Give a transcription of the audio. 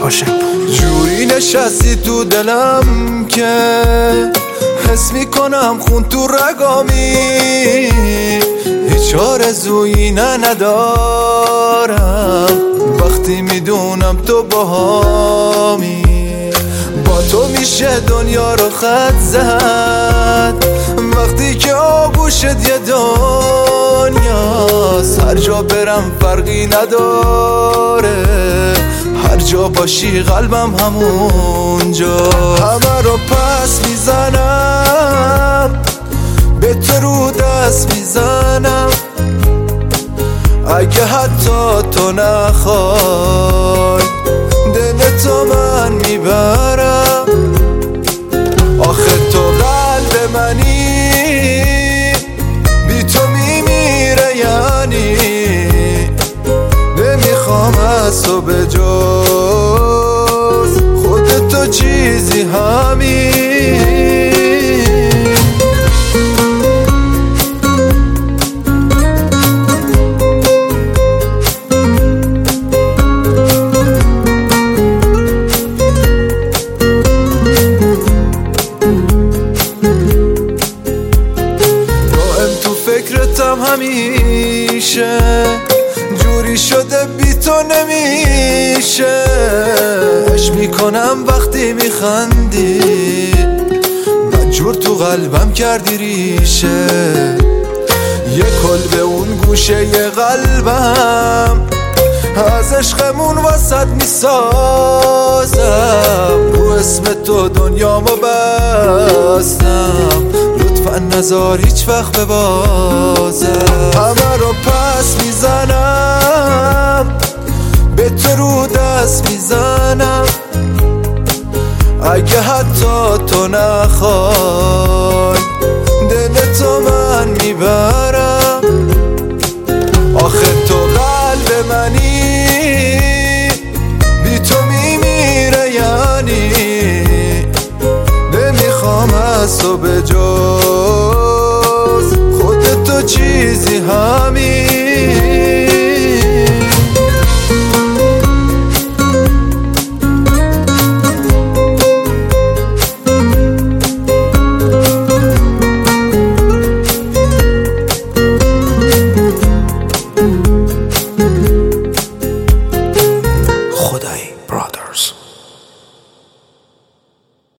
عاشق بود. جوری نشستی تو دلم که حس میکنم خون تو رگامی، هیچ آرزویی ندارم وقتی میدونم تو باهامی. با تو میشه دنیا رو خط زد وقتی که آغوشت یه دنیاست. هر جا برم فرقی نداره، هر جا باشی قلبم همونجا. همه رو پس میزنم، به تو رو دست میزنم، اگه حتی تو نخوای دلتو من میبرم. آخه تو قلب منی، بی تو میمیره یعنی. نمیخوام از تو به جز خودتو چیزی همین. فکرتم همیشه جوری شده بی تو نمیشه. عشق میکنم وقتی میخندی، بدجور تو قلبم کردی ریشه. یه کل به اون گوشه یه قلبم، از عشقمون وسط میسازم. رو اسم تو دنیامو بستم، لطفا نذار هیچ وقت ببازم. همه رو پس میزنم، به تو رو دست میزنم، اگه حتی تو نخوای دلتو من میبرم. آخه تو قلب منی، بی تو میمیره یعنی. نمیخوام از تو به جز خودتو چیزی همین.